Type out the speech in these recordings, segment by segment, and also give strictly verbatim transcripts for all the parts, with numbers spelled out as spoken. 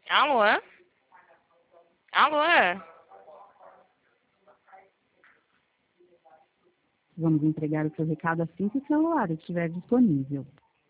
Alô? Alô? Vamos entregar o seu recado assim que o celular estiver disponível.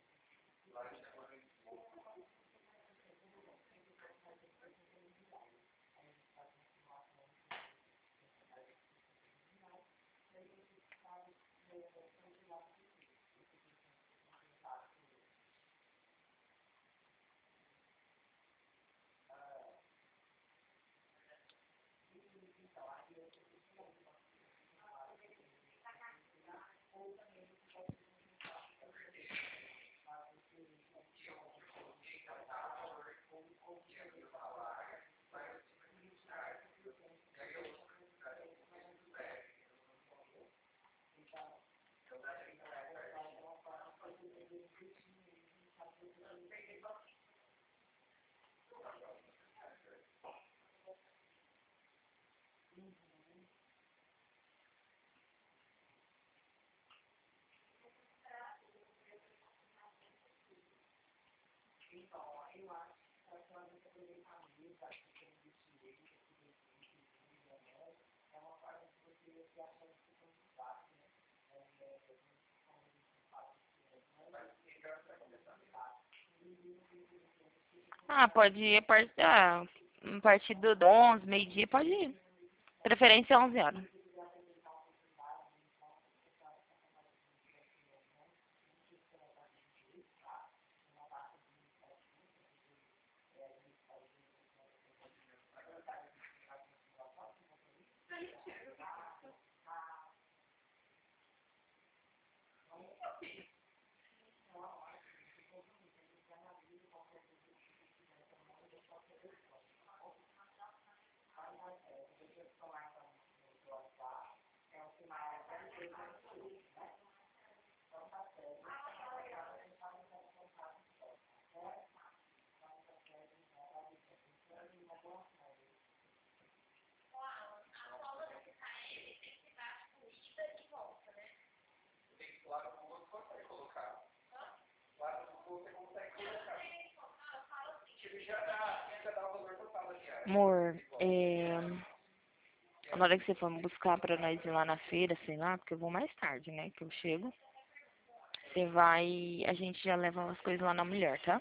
Ah, pode ir a partir, ah, a partir do onze, meio-dia, pode ir. Preferência onze horas. Amor, é... na hora que você for me buscar pra nós ir lá na feira, sei lá, porque eu vou mais tarde, né, que eu chego. Você vai, a gente já leva as coisas lá na mulher, tá?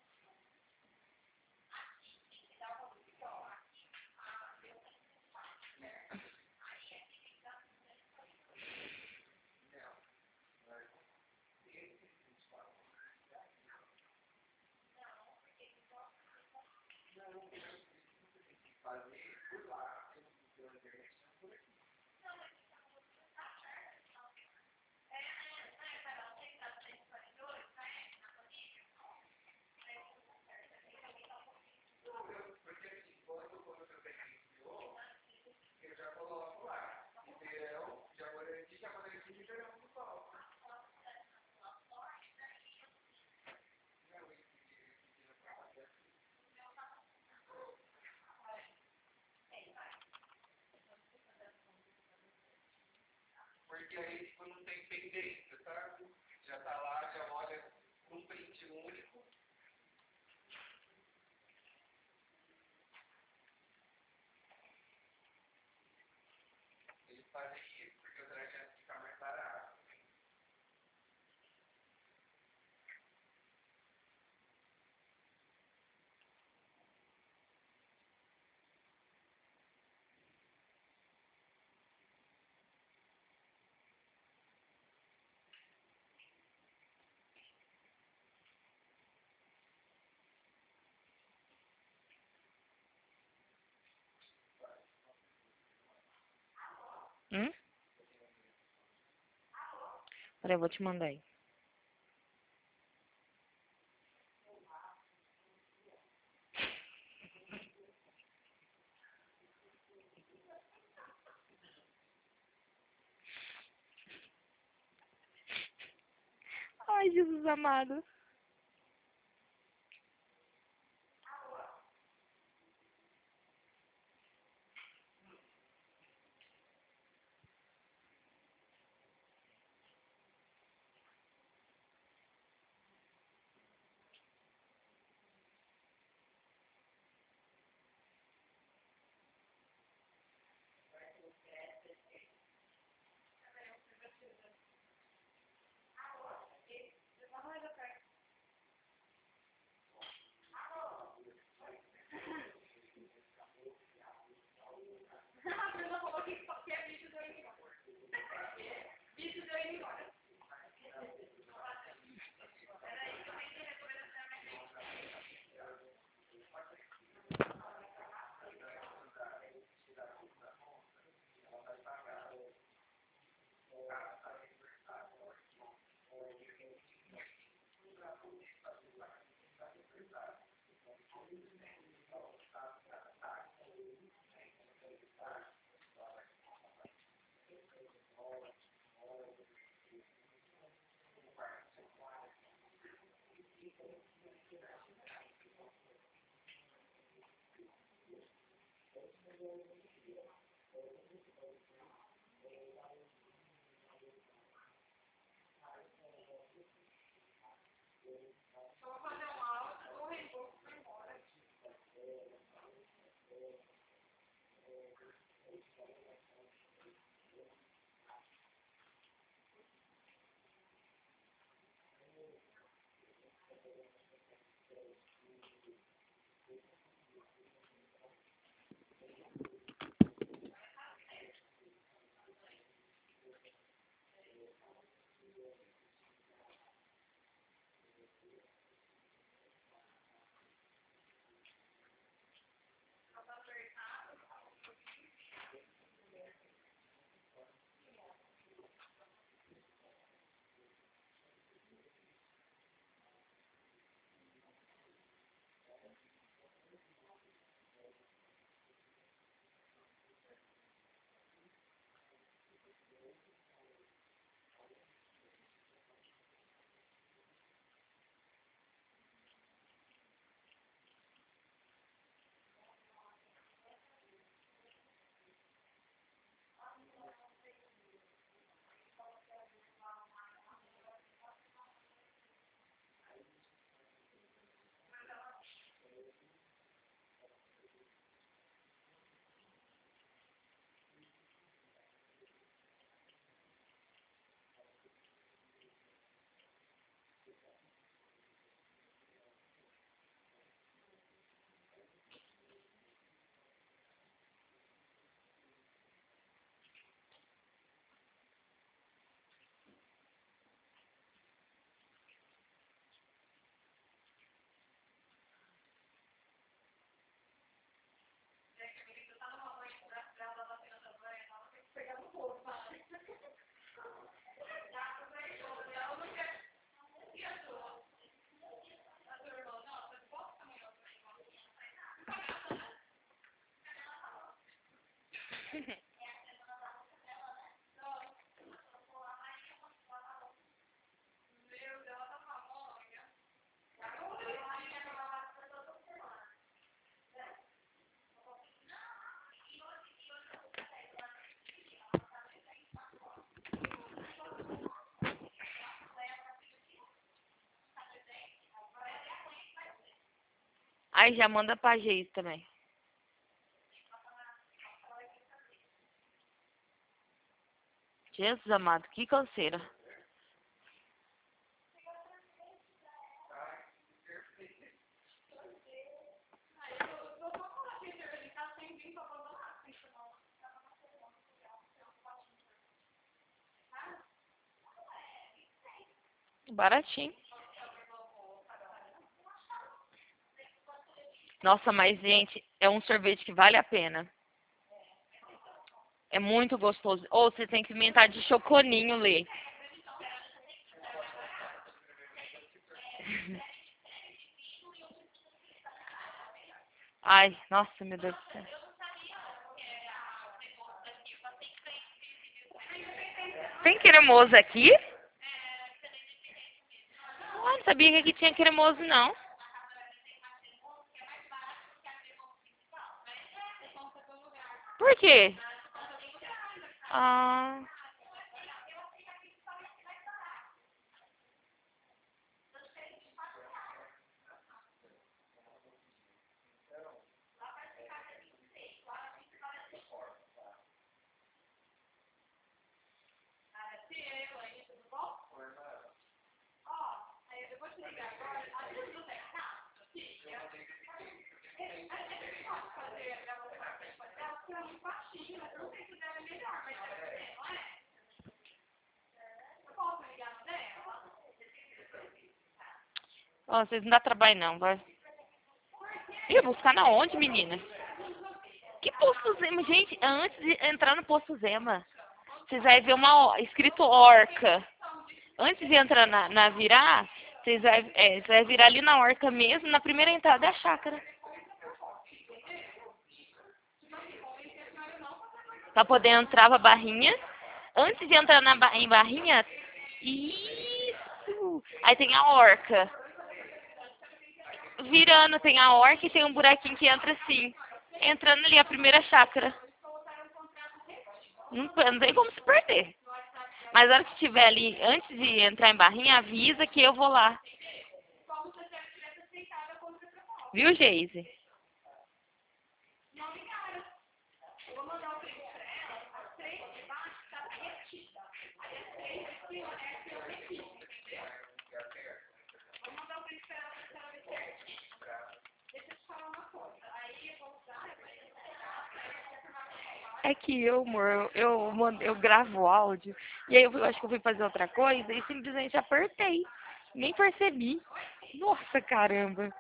Hum? Peraí, eu vou te mandar aí. Ai, Jesus amado. Aí já manda pra Geis também. Jesus amado, que canseira. Baratinho. Nossa, mas gente, é um sorvete que vale a pena. É muito gostoso. Ou você tem que inventar de choconinho, Lê. Ai, nossa, meu Deus do céu. Tem cremoso aqui? Ah, não sabia que aqui tinha cremoso, não. Por quê? Ah, ó, vocês não dá trabalho, não, vai. Ih, buscar na onde, menina? Que posto Zema? Gente, antes de entrar no posto Zema, vocês vão ver uma o- escrito Orca. Antes de entrar na, na virar, vocês vão é, vocês vai virar ali na Orca mesmo, na primeira entrada é a chácara. Pra poder entrar pra Barrinha. Antes de entrar na, ba- em Barrinha, isso! Aí tem a Orca. virando, tem a orca e tem um buraquinho que entra assim. Entrando ali, a primeira chácara. Não, não tem como se perder. Mas na hora que estiver ali, antes de entrar em Barrinha, avisa que eu vou lá. Viu, Geise? É que eu, amor, eu, eu, mando- eu gravo áudio, e aí eu, fui- eu acho que eu fui fazer outra coisa e simplesmente apertei. Nem percebi. Nossa, caramba.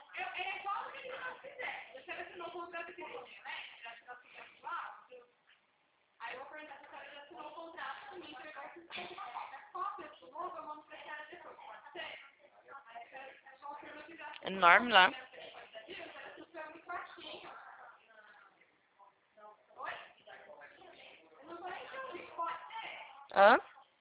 Enorme lá. Hã?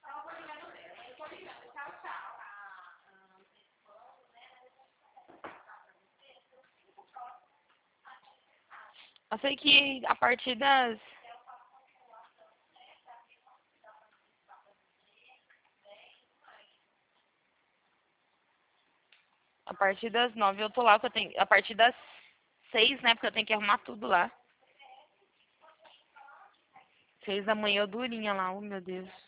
Eu sei que a partir das... A partir das nove eu tô lá, que eu tenho... A partir das seis, né, porque eu tenho que arrumar tudo lá. Seis da manhã eu durinha lá, oh meu Deus.